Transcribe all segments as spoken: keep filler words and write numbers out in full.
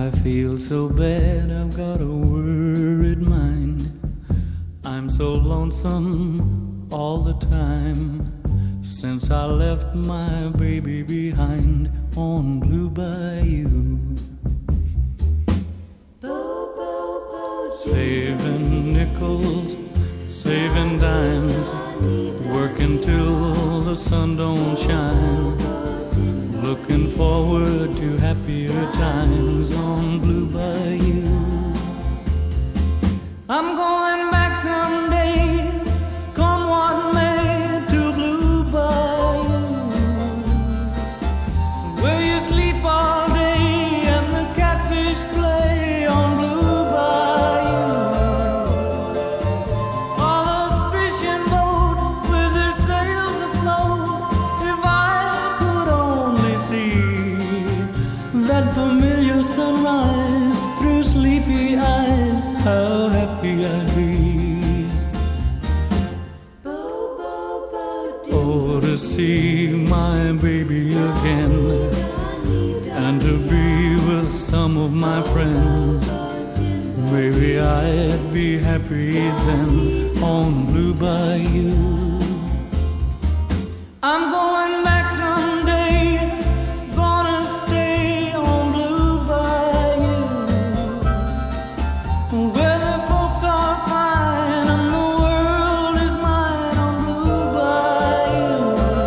I feel so bad, I've got a worried mind. I'm so lonesome all the time since I left my baby behind on Blue Bayou. Saving nickels, saving dimes, working till the sun don't shine, looking forward to happier times on Blue Bayou. I'm going back someday, come what may, to Blue Bayou, where you sleep all day and the catfish play on Blue Bayou. All those fishing boats with their sails afloat, if I could only see that familiar sunrise through sleepy eyes, how happy I'd be. Oh, to see my baby again, and to be with some of my friends. Maybe I'd be happy then on Blue Bayou. I'm going back someday, gonna stay on Blue Bayou, where the folks are fine and the world is mine on Blue Bayou.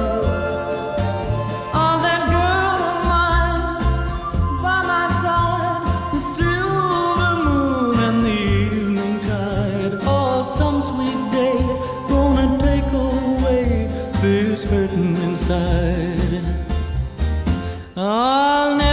Oh, that girl of mine by my side, the silver moon and the evening tide. Oh, some sweet day gonna take away this hurting inside. I'll never